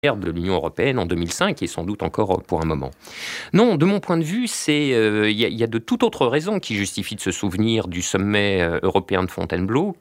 de l'Union européenne en 2005 et sans doute encore pour un moment. Non, de mon point de vue, il y a de toute autre raison qui justifie de se souvenir du sommet européen de Fontainebleau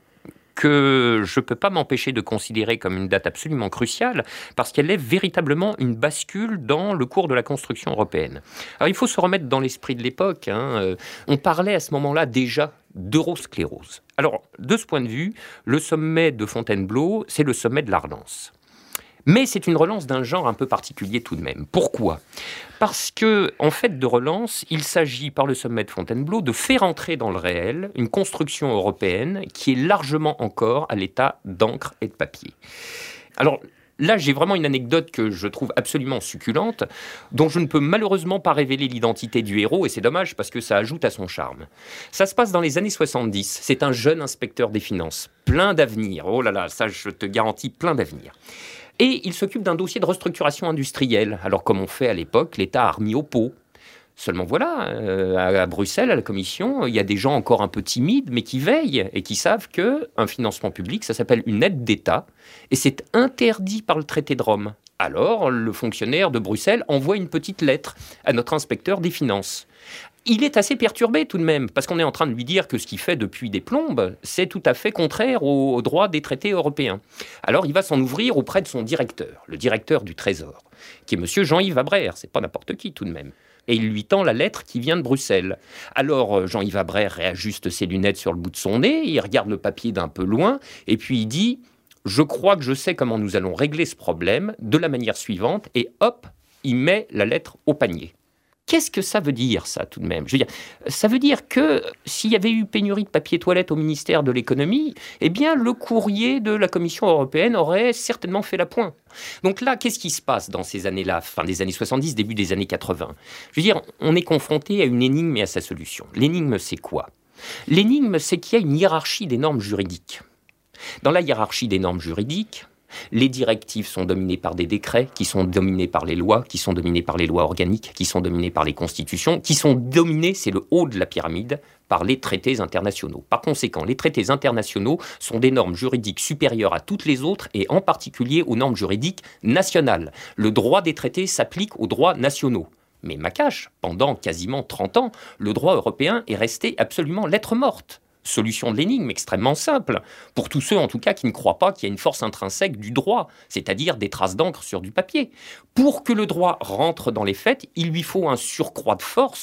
que je ne peux pas m'empêcher de considérer comme une date absolument cruciale parce qu'elle est véritablement une bascule dans le cours de la construction européenne. Alors il faut se remettre dans l'esprit de l'époque. On parlait à ce moment-là déjà d'eurosclérose. Alors de ce point de vue, le sommet de Fontainebleau, c'est le sommet de la relance. Mais c'est une relance d'un genre un peu particulier tout de même. Pourquoi ? Parce que, en fait de relance, il s'agit, par le sommet de Fontainebleau, de faire entrer dans le réel une construction européenne qui est largement encore à l'état d'encre et de papier. Alors, là, j'ai vraiment une anecdote que je trouve absolument succulente, dont je ne peux malheureusement pas révéler l'identité du héros, et c'est dommage parce que ça ajoute à son charme. Ça se passe dans les années 70. C'est un jeune inspecteur des finances, plein d'avenir. Oh là là, ça, je te garantis, plein d'avenir. Et il s'occupe d'un dossier de restructuration industrielle. Alors, comme on fait à l'époque, l'État a remis au pot. Seulement voilà, à Bruxelles, à la Commission, il y a des gens encore un peu timides, mais qui veillent et qui savent qu'un financement public, ça s'appelle une aide d'État, et c'est interdit par le traité de Rome. Alors, le fonctionnaire de Bruxelles envoie une petite lettre à notre inspecteur des finances. Il est assez perturbé tout de même, parce qu'on est en train de lui dire que ce qu'il fait depuis des plombes, c'est tout à fait contraire aux droits des traités européens. Alors il va s'en ouvrir auprès de son directeur, le directeur du Trésor, qui est monsieur Jean-Yves Abraire, c'est pas n'importe qui tout de même. Et il lui tend la lettre qui vient de Bruxelles. Alors Jean-Yves Abraire réajuste ses lunettes sur le bout de son nez, il regarde le papier d'un peu loin, et puis il dit « Je crois que je sais comment nous allons régler ce problème de la manière suivante », et hop, il met la lettre au panier. Qu'est-ce que ça veut dire, ça, tout de même ? Je veux dire, ça veut dire que s'il y avait eu pénurie de papier toilette au ministère de l'économie, eh bien, le courrier de la Commission européenne aurait certainement fait la pointe. Donc là, qu'est-ce qui se passe dans ces années-là, fin des années 70, début des années 80 ? Je veux dire, on est confronté à une énigme et à sa solution. L'énigme, c'est quoi ? L'énigme, c'est qu'il y a une hiérarchie des normes juridiques. Dans la hiérarchie des normes juridiques, les directives sont dominées par des décrets, qui sont dominés par les lois, qui sont dominés par les lois organiques, qui sont dominés par les constitutions, qui sont dominés, c'est le haut de la pyramide, par les traités internationaux. Par conséquent, les traités internationaux sont des normes juridiques supérieures à toutes les autres et en particulier aux normes juridiques nationales. Le droit des traités s'applique aux droits nationaux. Mais Macache, pendant quasiment 30 ans, le droit européen est resté absolument lettre morte. Solution de l'énigme extrêmement simple, pour tous ceux en tout cas qui ne croient pas qu'il y a une force intrinsèque du droit, c'est-à-dire des traces d'encre sur du papier. Pour que le droit rentre dans les faits, il lui faut un surcroît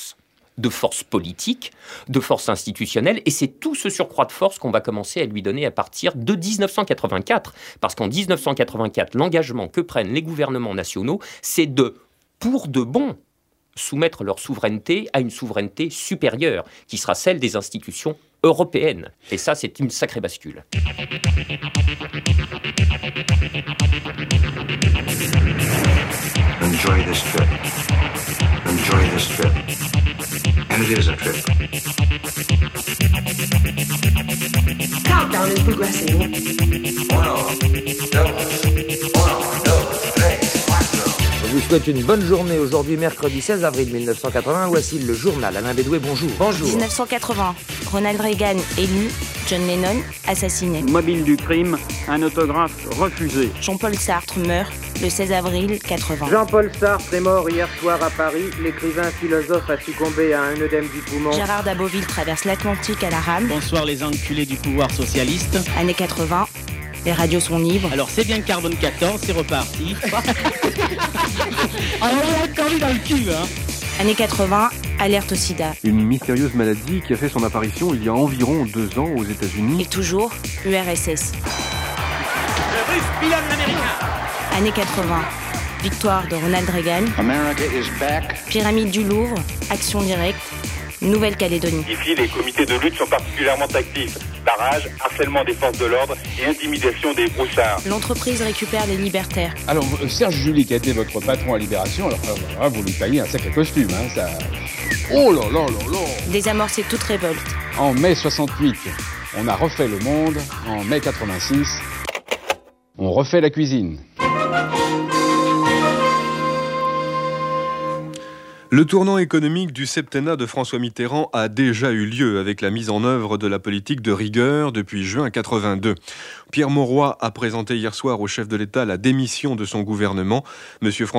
de force politique, de force institutionnelle, et c'est tout ce surcroît de force qu'on va commencer à lui donner à partir de 1984. Parce qu'en 1984, l'engagement que prennent les gouvernements nationaux, c'est pour de bon, soumettre leur souveraineté à une souveraineté supérieure, qui sera celle des institutions européennes. Et ça, c'est une sacrée bascule. Enjoy this trip. Enjoy this trip. And it is a trip. Countdown is progressing. 1, 2, 3. Je vous souhaite une bonne journée aujourd'hui, mercredi 16 avril 1980. Voici le journal. Alain Bédoué, bonjour. Bonjour. 1980, Ronald Reagan élu, John Lennon assassiné. Mobile du crime, un autographe refusé. Jean-Paul Sartre meurt le 16 avril 80. Jean-Paul Sartre est mort hier soir à Paris. L'écrivain philosophe a succombé à un œdème du poumon. Gérard Daboville traverse l'Atlantique à la rame. Bonsoir les enculés du pouvoir socialiste. Années 80, les radios sont libres. Alors c'est bien le carbone 14, c'est reparti. Alors on a encore eu dans le cul, hein. Années 80, alerte au sida. Une mystérieuse maladie qui a fait son apparition il y a environ 2 ans aux États-Unis. Et toujours, URSS. Le russe pilote l'américain. Années 80, victoire de Ronald Reagan. America is back. Pyramide du Louvre, action directe, Nouvelle-Calédonie. Ici, les comités de lutte sont particulièrement actifs. Barrage, harcèlement des forces de l'ordre et intimidation des brouchards. L'entreprise récupère les libertaires. Alors, Serge Julie, qui a été votre patron à Libération, alors voilà, vous lui taillez un sacré costume, hein, ça... Oh là là là là. Désamorcer toute révolte. En mai 68, on a refait le monde. En mai 86, on refait la cuisine. Le tournant économique du septennat de François Mitterrand a déjà eu lieu avec la mise en œuvre de la politique de rigueur depuis juin 82. Pierre Mauroy a présenté hier soir au chef de l'État la démission de son gouvernement. Monsieur